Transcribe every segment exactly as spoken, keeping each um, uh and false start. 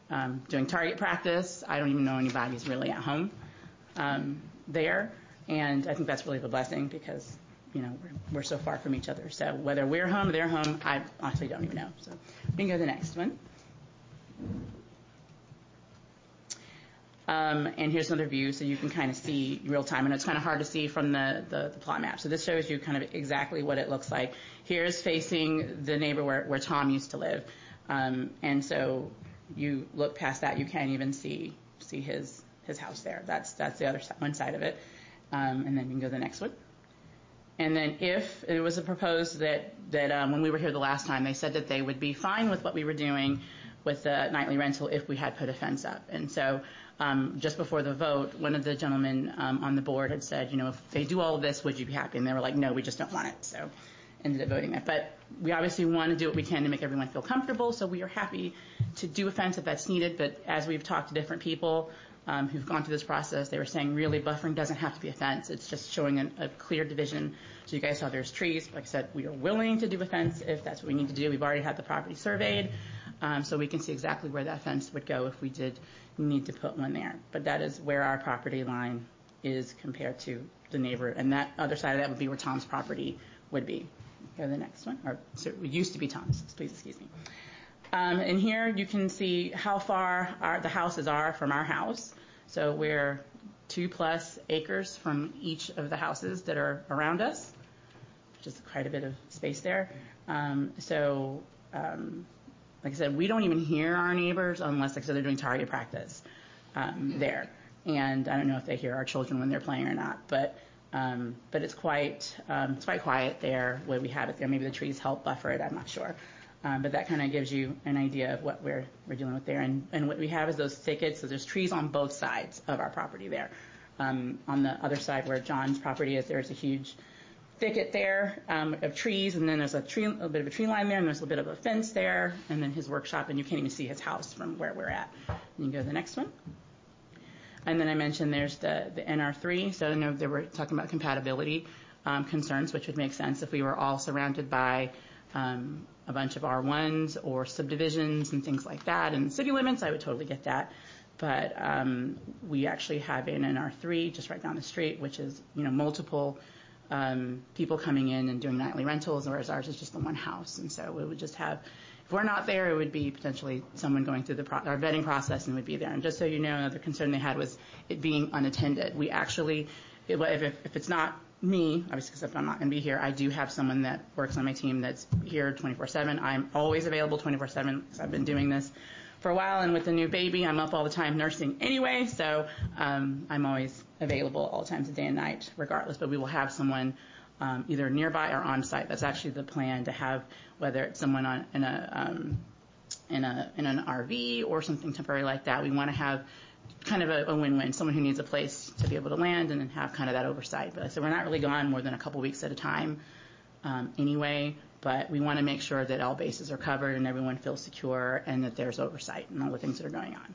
um, doing target practice. I don't even know anybody's really at home um, there, and I think that's really the blessing because, you know, we're, we're so far from each other. So whether we're home or they're home, I honestly don't even know. So we can go to the next one. Um, and here's another view, so you can kind of see real time. And it's kind of hard to see from the, the, the plot map. So this shows you kind of exactly what it looks like. Here's facing the neighbor where, where Tom used to live. Um, and so you look past that, you can't even see see his his house there. That's that's the other side, one side of it. Um, and then you can go to the next one. And then if it was proposed that, that um, when we were here the last time, they said that they would be fine with what we were doing with the nightly rental if we had put a fence up. And so um, just before the vote, one of the gentlemen um, on the board had said, you know, if they do all of this, would you be happy? And they were like, no, we just don't want it. So ended up voting that. But we obviously want to do what we can to make everyone feel comfortable, so we are happy to do a fence if that's needed. But as we've talked to different people um, who've gone through this process, they were saying really buffering doesn't have to be a fence. It's just showing a, a clear division. So you guys saw there's trees. Like I said, we are willing to do a fence if that's what we need to do. We've already had the property surveyed, um, so we can see exactly where that fence would go if we did need to put one there. But that is where our property line is compared to the neighbor, and that other side of that would be where Tom's property would be. Go to the next one, or so it used to be Tom's, please excuse me. Um, and here you can see how far our, the houses are from our house. So we're two plus acres from each of the houses that are around us, which is quite a bit of space there. Um, so, um, like I said, we don't even hear our neighbors unless, like I said, they're doing target practice um, there. And I don't know if they hear our children when they're playing or not, but um, but it's quite um, it's quite quiet there where we have it there. Maybe the trees help buffer it. I'm not sure. Um, but that kind of gives you an idea of what we're we're dealing with there. And, and what we have is those thickets. So there's trees on both sides of our property there. Um, on the other side where John's property is, there's a huge thicket there um, of trees, and then there's a tree, a little bit of a tree line there, and there's a little bit of a fence there, and then his workshop, and you can't even see his house from where we're at. You can go to the next one. And then I mentioned there's the, the N R three, so I know they were talking about compatibility um, concerns, which would make sense if we were all surrounded by um, a bunch of R ones or subdivisions and things like that, and city limits, I would totally get that. But um, we actually have an N R three just right down the street, which is, you know, multiple um, people coming in and doing nightly rentals, whereas ours is just the one house. And so we would just have, if we're not there, it would be potentially someone going through the pro- our vetting process and would be there. And just so you know, another concern they had was it being unattended. We actually, if, if, if it's not me, obviously because I'm not going to be here, I do have someone that works on my team that's here twenty-four seven. I'm always available twenty-four seven because I've been doing this for a while, and with the new baby, I'm up all the time nursing anyway, so um, I'm always available all times of day and night, regardless. But we will have someone um, either nearby or on site. That's actually the plan, to have whether it's someone on in a um, in a in an R V or something temporary like that. We want to have kind of a, a win-win, someone who needs a place to be able to land and then have kind of that oversight. But so we're not really gone more than a couple weeks at a time um, anyway. But we want to make sure that all bases are covered and everyone feels secure and that there's oversight and all the things that are going on.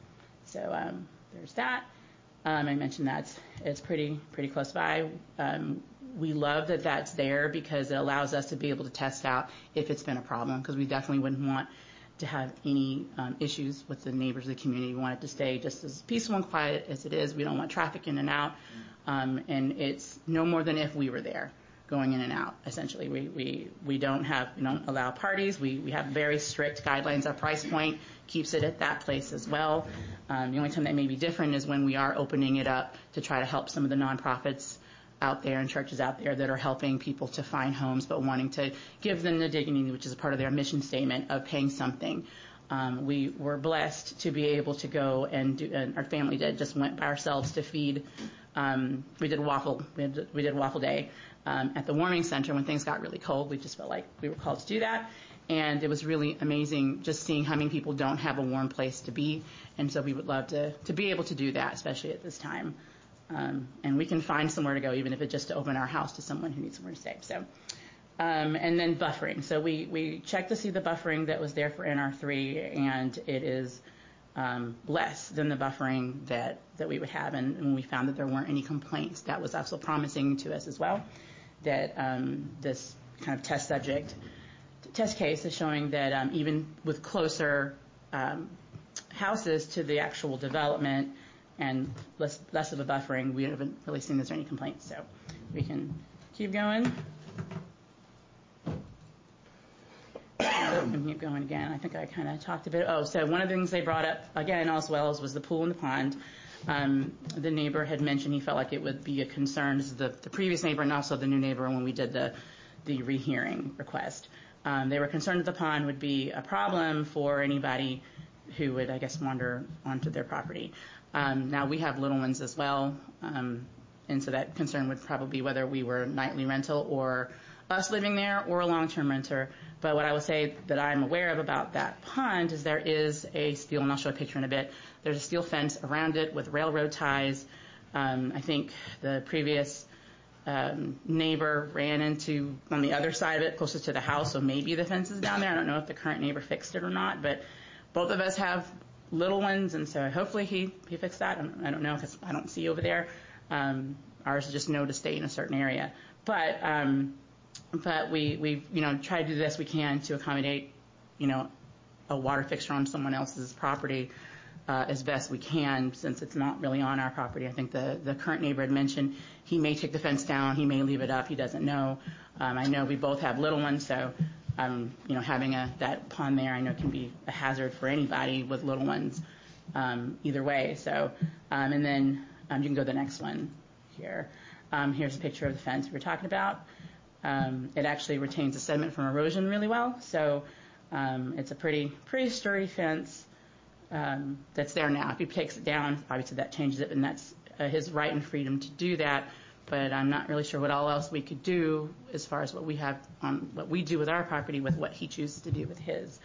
So um, there's that. Um, I mentioned that it's pretty pretty close by. Um, we love that that's there because it allows us to be able to test out if it's been a problem, because we definitely wouldn't want to have any um, issues with the neighbors of the community. We want it to stay just as peaceful and quiet as it is. We don't want traffic in and out. Um, and it's no more than if we were there, going in and out, essentially. We we we don't have, we don't allow parties. We we have very strict guidelines. Our price point keeps it at that place as well. Um, the only time that may be different is when we are opening it up to try to help some of the nonprofits out there and churches out there that are helping people to find homes but wanting to give them the dignity, which is a part of their mission statement of paying something. Um, we were blessed to be able to go and do, and our family did, just went by ourselves to feed. Um, we did waffle, we did, we did waffle day um, at the warming center when things got really cold. We just felt like we were called to do that. And it was really amazing just seeing how many people don't have a warm place to be. And so we would love to, to be able to do that, especially at this time. Um, and we can find somewhere to go, even if it's just to open our house to someone who needs somewhere to stay. So, um, and then buffering. So we, we checked to see the buffering that was there for N R three, and it is um, less than the buffering that, that we would have. And, and we found that there weren't any complaints. That was also promising to us as well, that um, this kind of test subject, test case is showing that um, even with closer um, houses to the actual development and less, less of a buffering, we haven't really seen there's any complaints. So we can keep going. And keep going again. I think I kind of talked a bit. Oh, so one of the things they brought up again as well as was the pool and the pond. Um, the neighbor had mentioned he felt like it would be a concern. This is the, the previous neighbor and also the new neighbor when we did the the rehearing request. Um, they were concerned that the pond would be a problem for anybody who would, I guess, wander onto their property. Um, now we have little ones as well, um, and so that concern would probably be whether we were nightly rental or us living there or a long-term renter. But what I will say that I'm aware of about that pond is there is a steel, and I'll show a picture in a bit, there's a steel fence around it with railroad ties. Um, I think the previous um, neighbor ran into on the other side of it, closest to the house, so maybe the fence is down there. I don't know if the current neighbor fixed it or not, but both of us have little ones, and so hopefully he, he fixed that. I don't, I don't know because I don't see over there. Um, ours is just know to stay in a certain area. But um, but we, we've, you know, tried to do the best we can to accommodate, you know, a water fixture on someone else's property uh, as best we can, since it's not really on our property. I think the, the current neighbor had mentioned he may take the fence down, he may leave it up, he doesn't know. Um, I know we both have little ones, so, um, you know, having a, that pond there I know can be a hazard for anybody with little ones um, either way. So, um, and then um, you can go to the next one here. Um, here's a picture of the fence we were talking about. Um, it actually retains the sediment from erosion really well, so um, it's a pretty pretty sturdy fence um, that's there now. If he takes it down, obviously that changes it, and that's uh, his right and freedom to do that. But I'm not really sure what all else we could do as far as what we have on what we do with our property with what he chooses to do with his.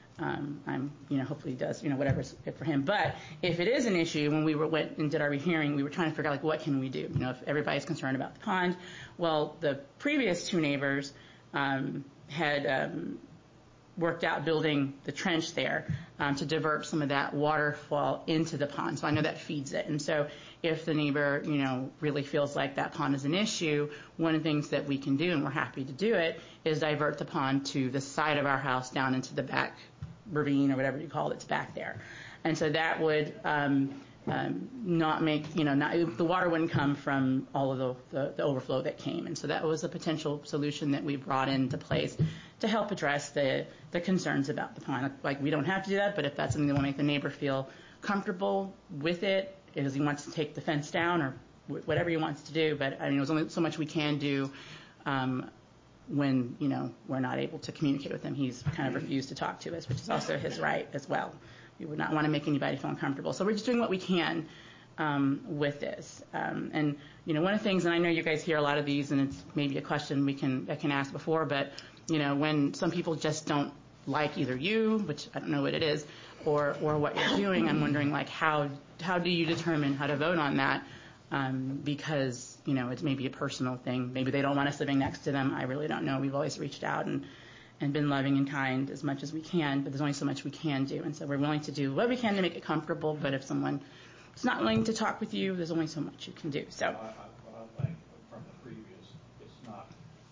Um, I'm, you know, hopefully he does, you know, whatever's good for him. But if it is an issue, when we were, went and did our rehearing, we were trying to figure out, like, what can we do? You know, if everybody's concerned about the pond. Well, the previous two neighbors um, had um, worked out building the trench there um, to divert some of that waterfall into the pond. So I know that feeds it. And so if the neighbor, you know, really feels like that pond is an issue, one of the things that we can do, and we're happy to do it, is divert the pond to the side of our house down into the back ravine or whatever you call it, it's back there. And so that would um, um, not make, you know, not, the water wouldn't come from all of the, the, the overflow that came. And so that was a potential solution that we brought into place to help address the, the concerns about the pond. Like, we don't have to do that, but if that's something that will make the neighbor feel comfortable with it, because he wants to take the fence down or whatever he wants to do. But, I mean, there's only so much we can do um, when, you know, we're not able to communicate with him. He's kind of refused to talk to us, which is also his right as well. We would not want to make anybody feel uncomfortable. So we're just doing what we can um, with this. Um, and, you know, one of the things, and I know you guys hear a lot of these, and it's maybe a question we can I can ask before, but, you know, when some people just don't like either you, which I don't know what it is, or or what you're doing, I'm wondering, like, how how do you determine how to vote on that? Um, because, you know, it's maybe a personal thing. Maybe they don't want us living next to them. I really don't know. We've always reached out and, and been loving and kind as much as we can, but there's only so much we can do. And so we're willing to do what we can to make it comfortable, but if someone is not willing to talk with you, there's only so much you can do. So. I, I, what I think from the previous, it's not,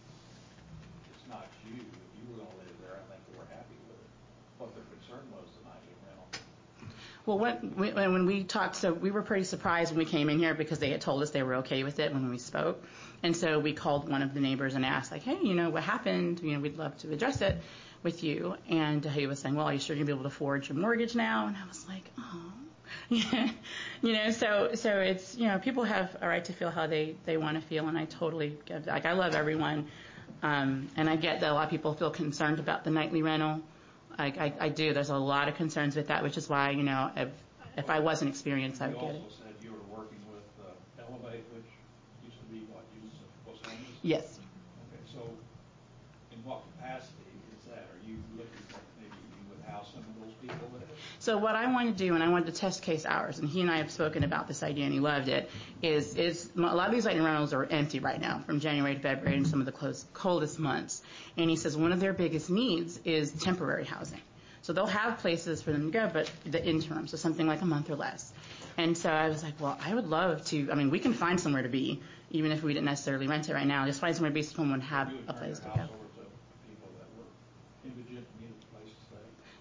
it's not you. If you were going to live there, I think they were happy with it. What their concern was the nightly rental. Well, when we, when we talked, so we were pretty surprised when we came in here because they had told us they were okay with it when we spoke. And so we called one of the neighbors and asked, like, hey, you know, what happened? You know, we'd love to address it with you. And he was saying, well, are you sure you'll be able to afford your mortgage now? And I was like, oh. Yeah. You know, so so it's, you know, people have a right to feel how they, they want to feel, and I totally get that. Like, I love everyone. Um, and I get that a lot of people feel concerned about the nightly rental. I, I, I do. There's a lot of concerns with that, which is why, you know, if if I wasn't experienced, I would get it. You also said you were working with uh, Elevate, which used to be what, used to was homeless? Yes. Okay, so in what capacity is that? Are you looking for maybe you would house some of those people there? So what I want to do, and I wanted to test case hours, and he and I have spoken about this idea, and he loved it, is, is a lot of these light rentals are empty right now from January to February and some of the close, coldest months. And he says one of their biggest needs is temporary housing. So they'll have places for them to go, but the interim, so something like a month or less. And so I was like, well, I would love to, I mean, we can find somewhere to be, even if we didn't necessarily rent it right now, just find somewhere to be so someone would have a place to go. People that were indigent, needed a place to stay.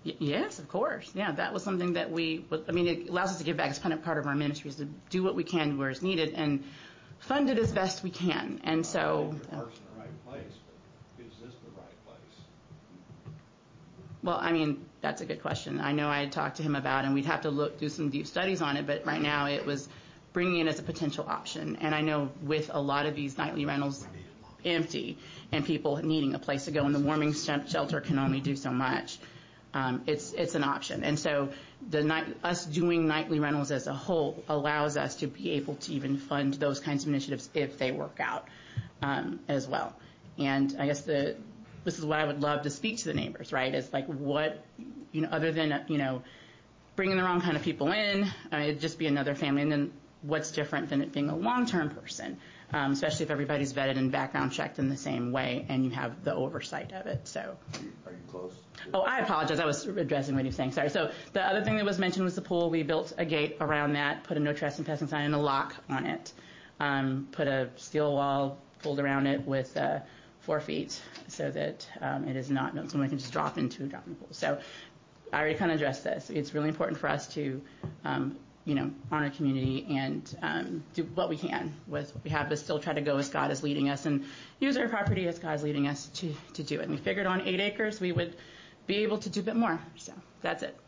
Y- yes, of course. Yeah, that was something that we, I mean, it allows us to give back as kind of part of our ministry, is to do what we can where it's needed and fund it as best we can. And so. I think your heart's in the right place, but is this the right place? Well, I mean, that's a good question. I know I had talked to him about, and we'd have to look, do some deep studies on it, but right now it was bringing it as a potential option. And I know with a lot of these nightly rentals empty and people needing a place to go, and the warming shelter can only do so much, um, it's it's an option. And so the night, us doing nightly rentals as a whole allows us to be able to even fund those kinds of initiatives if they work out um, as well. And I guess the this is what I would love to speak to the neighbors, right? Is like what, you know, other than, you know, bringing the wrong kind of people in, uh, it'd just be another family. And then what's different than it being a long-term person, um, especially if everybody's vetted and background checked in the same way and you have the oversight of it. So. Are you, are you close? Oh, I apologize. I was addressing what you're saying. Sorry. So the other thing that was mentioned was the pool. We built a gate around that, put a no trespassing sign and a lock on it, um, put a steel wall pulled around it with uh, four feet so that um, it is not, someone can just drop into drop in the pool. So I already kind of addressed this. It's really important for us to, um, you know, honor community and um, do what we can with what we have, but still try to go as God is leading us and use our property as God is leading us to, to do it. And we figured on eight acres we would be able to do a bit more. So that's it.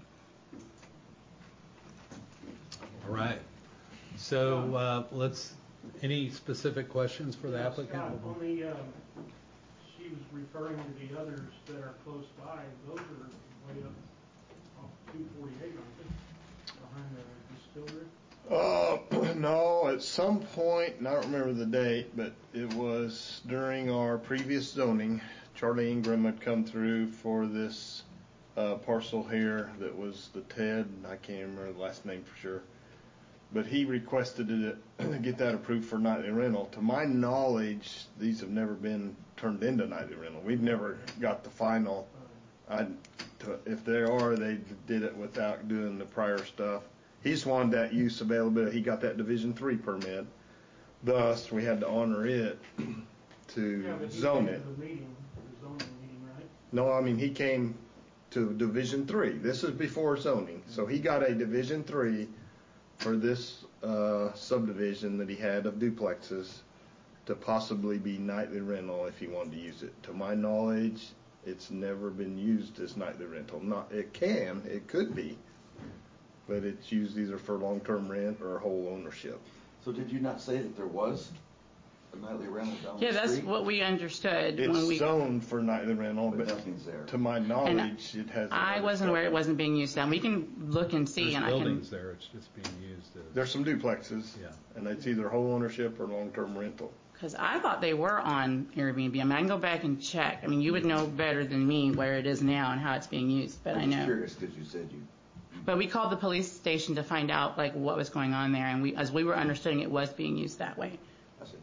All right. So uh, let's, any specific questions for the Yeah, applicant? Scott, on the, um, she was referring to the others that are close by. Those are way up off two forty-eight, aren't they? Behind the distillery? Uh, no, at some point, and I don't remember the date, but it was during our previous zoning, Charlie Ingram had come through for this uh, parcel here that was the Ted, I can't remember the last name for sure, but he requested it to get that approved for nightly rental. To my knowledge, these have never been turned into nightly rental. We've never got the final. I, to, if they are, they did it without doing the prior stuff. He just wanted that use availability. He got that Division three permit. Thus, we had to honor it to Yeah, but he zone came it. to the meeting, the zoning meeting, right? No, I mean, he came to Division three. This is before zoning. So he got a Division three for this uh, subdivision that he had of duplexes to possibly be nightly rental if he wanted to use it. To my knowledge, it's never been used as nightly rental. Not, it can, it could be, but it's used either for long-term rent or whole ownership. So did you not say that there was a nightly rental down Yeah, the that's street? what we understood It's when we. zoned for nightly rental, But but nothing's there. to my knowledge, it hasn't. I ever wasn't aware it started. wasn't being used then. We can look and see, There's and I can. buildings there, it's just being used as. There's some duplexes, Yeah. and it's either whole ownership or long-term rental. Because I thought they were on Airbnb. I mean, I can go back and check. I mean, you would know better than me where it is now and how it's being used, but I I'm just know. curious because you said you. But we called the police station to find out like what was going on there, and we, as we were understanding, it was being used that way. I said,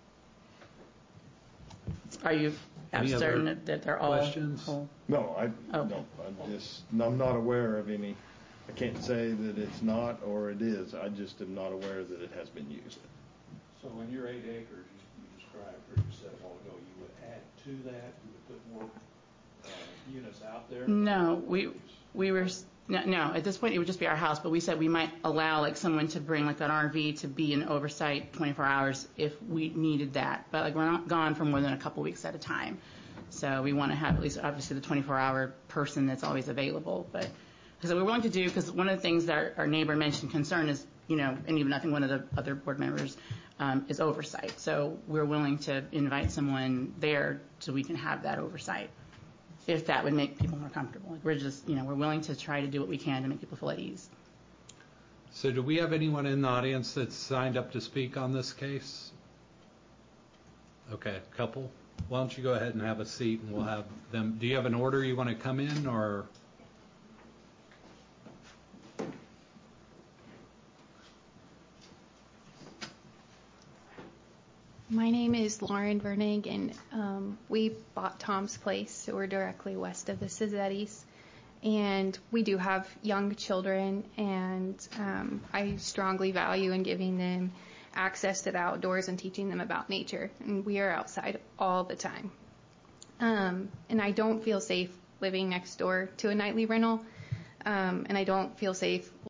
Are you Any other certain that, that they're all questions? whole? No, I, Okay. no, I'm just, I'm not aware of any. I can't say that it's not or it is. I just am not aware that it has been used. So in your eight acres you, you described, or you said a while ago, you would add to that, you would put more uh, units out there? No, we we were no, no. At this point, it would just be our house. But we said we might allow like someone to bring like an R V to be in oversight twenty-four hours if we needed that. But like we're not gone for more than a couple weeks at a time. So we want to have at least obviously the twenty-four hour person that's always available. But because we're willing to do, because one of the things that our, our neighbor mentioned concern is, you know, and even I think one of the other board members um, is oversight. So we're willing to invite someone there so we can have that oversight, if that would make people more comfortable. Like we're just, you know, we're willing to try to do what we can to make people feel at ease. So do we have anyone in the audience that's signed up to speak on this case? Okay, couple. Why don't you go ahead and have a seat and we'll have them. Do you have an order you want to come in or? My name is Lauren Vernig, and um, we bought Tom's Place, so we're directly west of the Cizettis. And we do have young children, and um, I strongly value in giving them access to the outdoors and teaching them about nature. And we are outside all the time. Um, and I don't feel safe living next door to a nightly rental, um, and I don't feel safe